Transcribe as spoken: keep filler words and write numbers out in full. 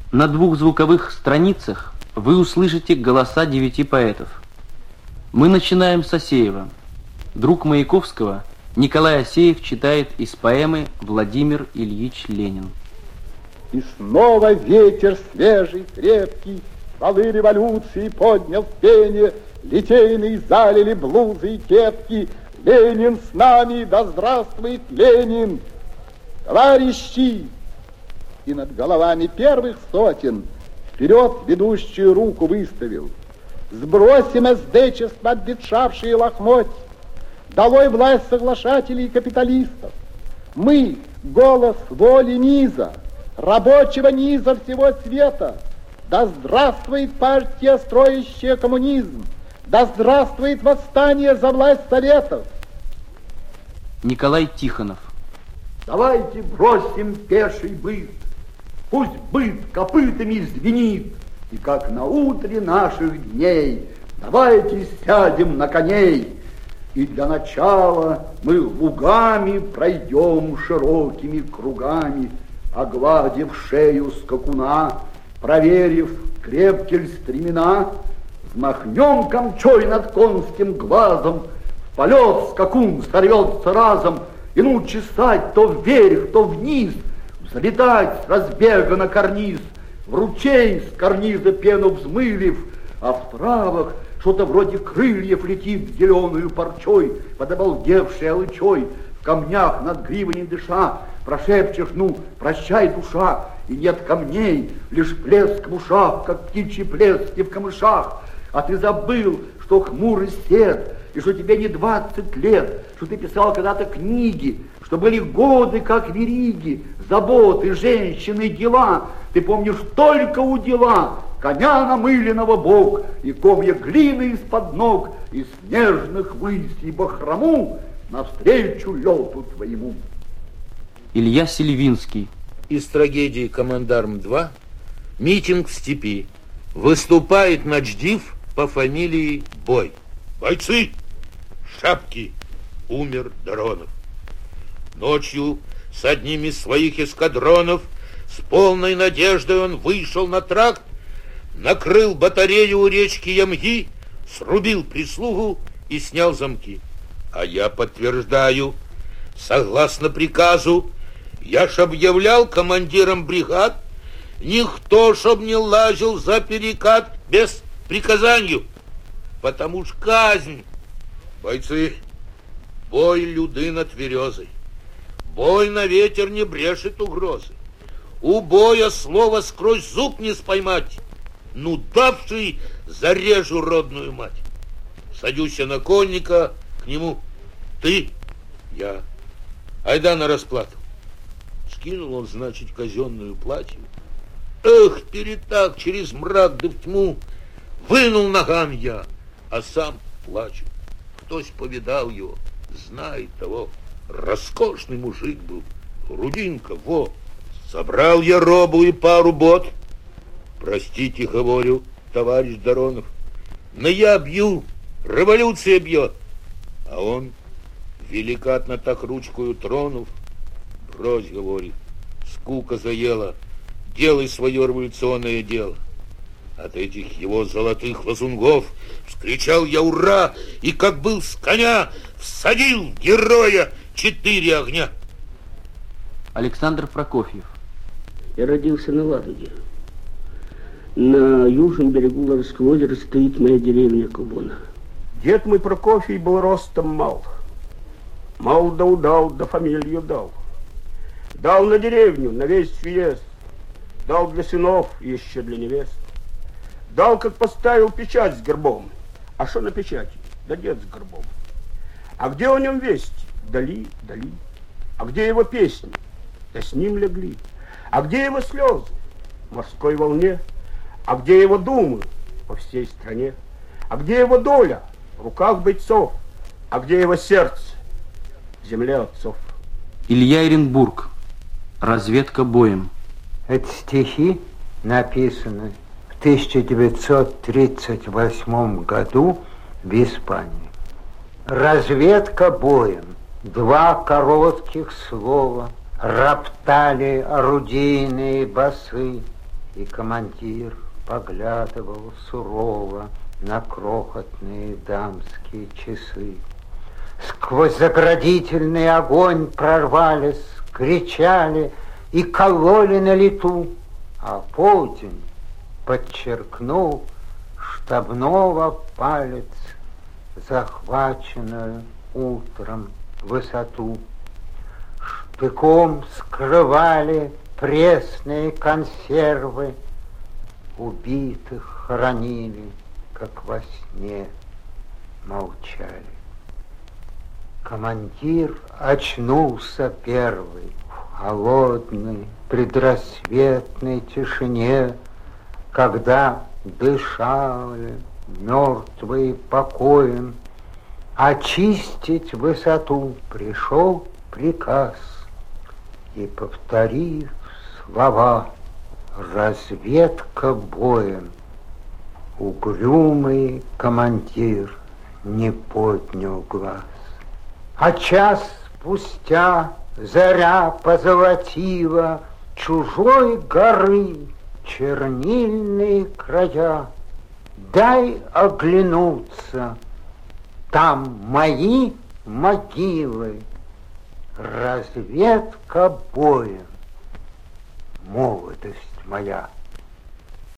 На двух звуковых страницах вы услышите голоса девяти поэтов. Мы начинаем с Асеева. Друг Маяковского Николай Асеев читает из поэмы «Владимир Ильич Ленин». И снова ветер свежий, крепкий, валы революции поднял в пене, литейные залили блузы и кепки. Ленин с нами, да здравствует Ленин! Товарищи! И над головами первых сотен вперед ведущую руку выставил. Сбросим эсдечество, обветшавшие лохмоть, долой власть соглашателей и капиталистов. Мы — голос воли низа, рабочего низа всего света. Да здравствует партия, строящая коммунизм! Да здравствует восстание за власть советов! Николай Тихонов. Давайте бросим пеший быт, пусть быт копытами звенит, и как на утре наших дней давайте сядем на коней, и для начала мы лугами пройдем широкими кругами, огладив шею скакуна, проверив, крепки ли стремена, взмахнем камчой над конским глазом, в полет скакун сорвется разом, и ну чесать то вверх, то вниз, взлетать с разбега на карниз, в ручей с карниза пену взмылив, а в травах что-то вроде крыльев летит зеленую парчой, под обалдевшей алычой, в камнях над гривой не дыша, прошепчешь, ну, прощай, душа, и нет камней, лишь плеск в ушах, как птичьи плески в камышах, а ты забыл, что хмурый свет, и что тебе не двадцать лет, что ты писал когда-то книги, что были годы, как вериги, заботы, женщины, дела. Ты помнишь только у дела, коня намыленного бок, и комья глины из-под ног, и снежных высей бахрому навстречу лету твоему. Илья Сильвинский. Из трагедии «Командарм-два» «Митинг в степи». Выступает начдив по фамилии Бой. Бойцы! Шапки! Умер Доронов. Ночью с одним из своих эскадронов с полной надеждой он вышел на тракт, накрыл батарею у речки Ямги, срубил прислугу и снял замки. А я подтверждаю, согласно приказу, я ж объявлял командиром бригад, никто чтоб не лазил за перекат без приказанию, потому ж казнь. Бойцы, бой Людына Тверезой, бой на ветер не брешет угрозы, у боя слова сквозь зуб не споймать, ну давший зарежу родную мать. Садюсь я на конника, к нему ты, я, айда на расплату. Скинул он, значит, казенную платью. Эх, перетак через мрак да в тьму, вынул ногам я, а сам плачу. Кто-с повидал его, знает того. Роскошный мужик был, грудинка, во. Собрал я робу и пару бот. Простите, говорю, товарищ Доронов, но я бью, революция бьет. А он, деликатно так ручкою тронув, брось, говорит, скука заела, делай свое революционное дело. От этих его золотых лозунгов вскричал я ура, и как был с коня, всадил героя четыре огня. Александр Прокофьев. Я родился на Ладоге. На южном берегу Ладожского озера стоит моя деревня Кубона. Дед мой Прокофий был ростом мал. Мал да удал, да фамилию дал. Дал на деревню, на весь въезд. Дал для сынов и еще для невест. Дал, как поставил печать с гербом. А что на печати? Да дед с гербом. А где о нем весть? Дали, дали. А где его песни? Да с ним легли. А где его слезы? В морской волне. А где его думы? По всей стране. А где его доля? В руках бойцов. А где его сердце? В земле отцов. Илья Эренбург. Разведка боем. Это стихи написаны в тысяча девятьсот тридцать восьмом году в Испании. Разведка боем. Два коротких слова роптали орудийные басы. И командир поглядывал сурово на крохотные дамские часы. Сквозь заградительный огонь прорвались, кричали и кололи на лету, а полдень подчеркнул штабного палец захваченную утром высоту. Штыком скрывали пресные консервы, убитых хоронили, как во сне молчали. Командир очнулся первый в холодной предрассветной тишине, когда дышали мертвые покоем. Очистить высоту пришел приказ, и, повторив слова «разведка боем», угрюмый командир не поднял глаз. А час спустя заря позолотила чужой горы чернильные края. Дай оглянуться, там мои могилы, разведка боем, молодость моя.